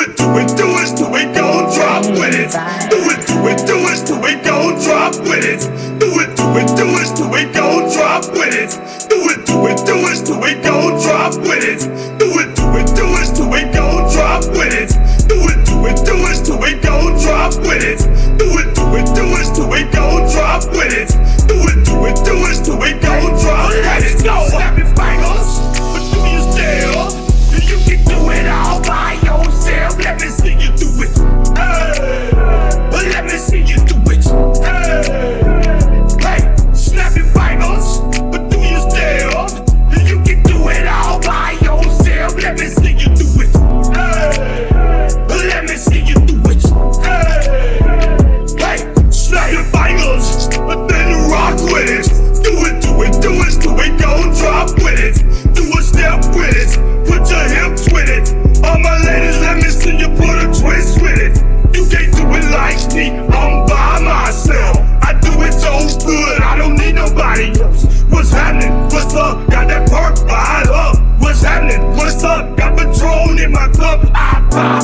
it, gon' drop with it. Do it, gon' drop with it. Do it, gon' drop with it. Do it, gon' drop with it. Do it, gon' drop with it. Do it, gon' drop with it. Do it, gon' drop with it. Do it, gon' drop with it. Let's go. Snap your fingers, but do you still? You can do it all by yourself. Let me see you do it. Hey, but let me see you do it. Hey, snap your fingers, but do you still? You can do it all by yourself. Let me see you do it. Hey, but let me see you do it. Hey, snap your fingers, but then rock with it. Do it, gon' drop with it. Do a step with it, put your hips with it. All my ladies, let me see you put a twist with it. You can't do it like me, I'm by myself. I do it so good, I don't need nobody else. What's happening? What's up? Got that perk fired up. What's happening? What's up? Got Patron in my cup. I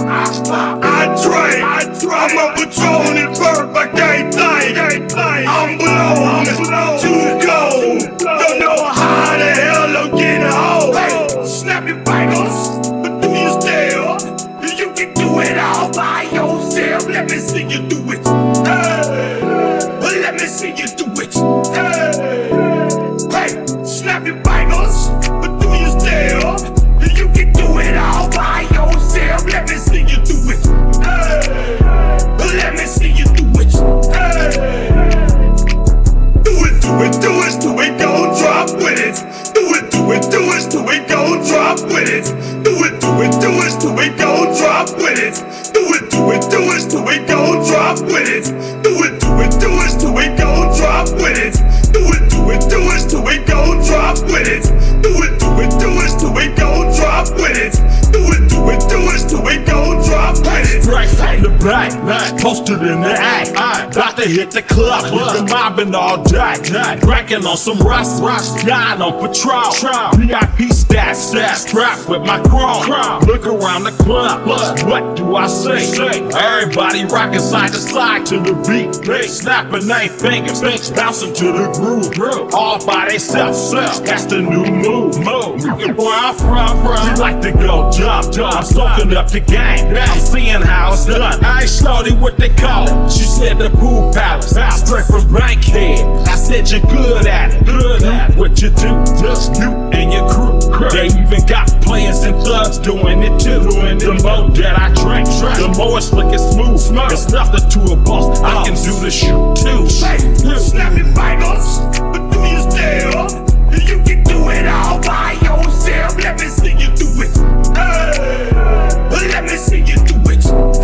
drink. I'm a Patron and perk, I can't think. I'm blown, too cold. Don't know how the hell I'm getting home. Hey, snap your fingers, but do you still? You can do it all by yourself. Let me see you do it. Hey, let me see you do it. Hey, snap your fingers, but do you still? You can do it all by yourself. Let me see you do it. Hey, let me see you do it. Hey, do it, gon' drop with it. Do it, gon' drop with it. Do it, gon' drop with it. Do it, gon' drop with it. Do it, gon' drop with it. Do it, gon' drop with it. Do it, gon' drop with it. Do it, gon' drop with it. Right from the back, posted in the act. About to hit the club, been mobbing all day. Drinking on some rust, dying on patrol. VIP stats, strapped with my chrome. Look around the club, what do I say? Everybody rocking side to side to the beat. Snapping their fingers, bouncing to the groove. All by themselves, that's the new move. Where I'm from, you like to go jump. I'm soaking up the game, I'm seeing how it's done. I ain't slowly what they call it. She said the pool palace, straight from Bankhead. I said you're good at it, what you do, just you and your crew. They even got players and thugs doing it too. The more that I drink, the more it's looking smooth. It's nothing to a boss, I can do the shoot too. Hey, snap your fingers, but do you still? You can do it all by yourself. Let me see you do it. Hey, let me see you do it.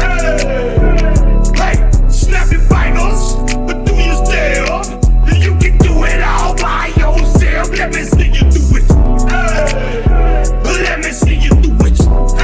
Hey, snap your fingers, but do you still? You can do it all by yourself. Let me see you do it. Let me see you do it.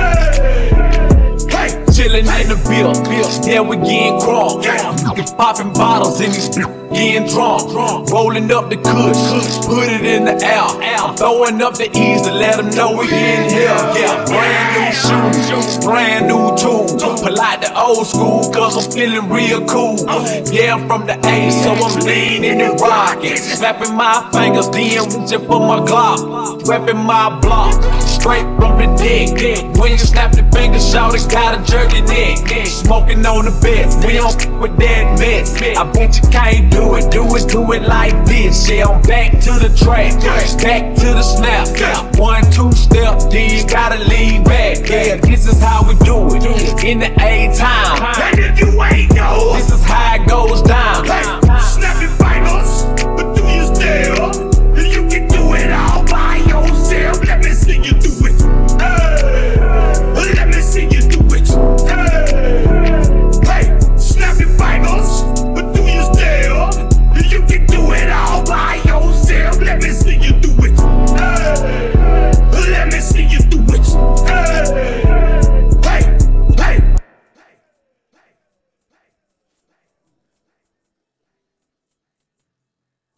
Hey, chillin' in the bill, yeah, we getting crunk. Popping bottles in these getting drunk. Rolling up the kush, put it in the air. Throwing up the E's to let them know we in here. Yeah, brand new shoes, brand new tools. Polite the old school, cause I'm feeling real cool. Yeah, I'm from the A, so I'm leaning and rocking. Snapping my fingers, then reaching for my Glock. Repping my block, straight from the deck. When you snap the fingers, shout it, gotta jerk your neck. Smoking on the best, we don't f with that mess. I bet you can't do it like this. Yeah, I'm back to the track, back to the snap. 1, 2 step, then you gotta lean back. Yeah, this is how we do it in the A-time. and if you ain't